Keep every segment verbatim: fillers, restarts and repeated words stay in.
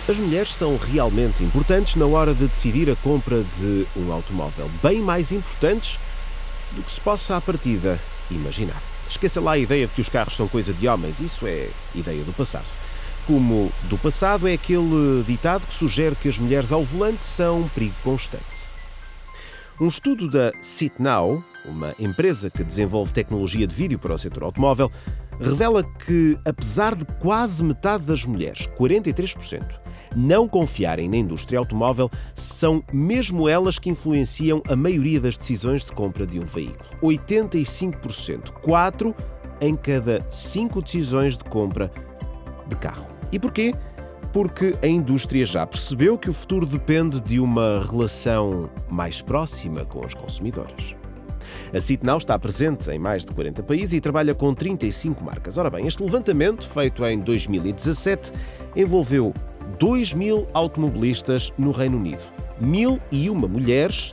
As mulheres são realmente importantes na hora de decidir a compra de um automóvel, bem mais importantes do que se possa à partida imaginar. Esqueça lá a ideia de que os carros são coisa de homens, isso é ideia do passado. Como do passado é aquele ditado que sugere que as mulheres ao volante são um perigo constante. Um estudo da SitNow, uma empresa que desenvolve tecnologia de vídeo para o setor automóvel, revela que, apesar de quase metade das mulheres, quarenta e três por cento, não confiarem na indústria automóvel, são mesmo elas que influenciam a maioria das decisões de compra de um veículo. oitenta e cinco por cento, quatro em cada cinco decisões de compra de carro. E porquê? Porque a indústria já percebeu que o futuro depende de uma relação mais próxima com as consumidoras. A SitNow está presente em mais de quarenta países e trabalha com trinta e cinco marcas. Ora bem, este levantamento, feito em dois mil e dezassete, envolveu dois mil automobilistas no Reino Unido, mil e uma mulheres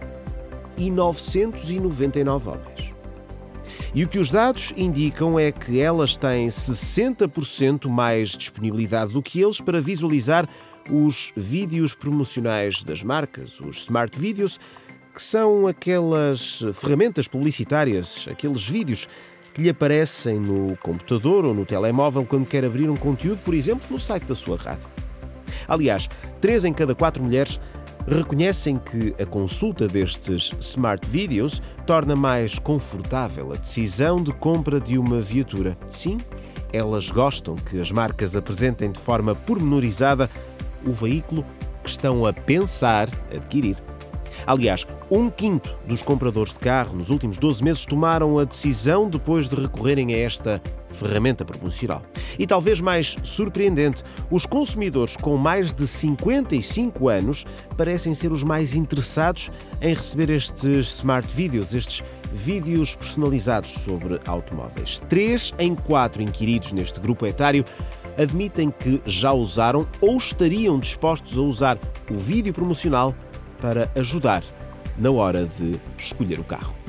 e novecentos e noventa e nove homens. E o que os dados indicam é que elas têm sessenta por cento mais disponibilidade do que eles para visualizar os vídeos promocionais das marcas, os Smart Videos, que são aquelas ferramentas publicitárias, aqueles vídeos que lhe aparecem no computador ou no telemóvel quando quer abrir um conteúdo, por exemplo, no site da sua rádio. Aliás, três em cada quatro mulheres reconhecem que a consulta destes Smart Videos torna mais confortável a decisão de compra de uma viatura. Sim, elas gostam que as marcas apresentem de forma pormenorizada o veículo que estão a pensar adquirir. Aliás, um quinto dos compradores de carro nos últimos doze meses tomaram a decisão depois de recorrerem a esta ferramenta promocional. E talvez mais surpreendente, os consumidores com mais de cinquenta e cinco anos parecem ser os mais interessados em receber estes Smart Videos, estes vídeos personalizados sobre automóveis. Três em quatro inquiridos neste grupo etário admitem que já usaram ou estariam dispostos a usar o vídeo promocional para ajudar na hora de escolher o carro.